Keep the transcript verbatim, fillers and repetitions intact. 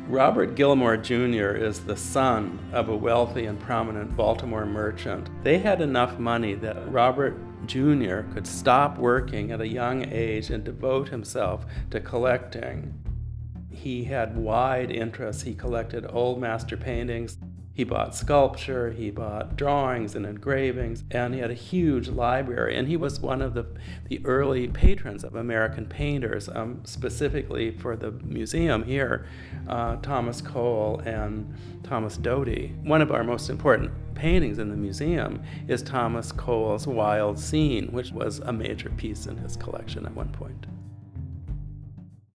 Robert Gilmore Junior is the son of a wealthy and prominent Baltimore merchant. They had enough money that Robert Junior could stop working at a young age and devote himself to collecting. He had wide interests. He collected old master paintings. He bought sculpture, he bought drawings and engravings, and he had a huge library. And he was one of the, the early patrons of American painters, um, specifically for the museum here, uh, Thomas Cole and Thomas Doty. One of our most important paintings in the museum is Thomas Cole's Wild Scene, which was a major piece in his collection at one point.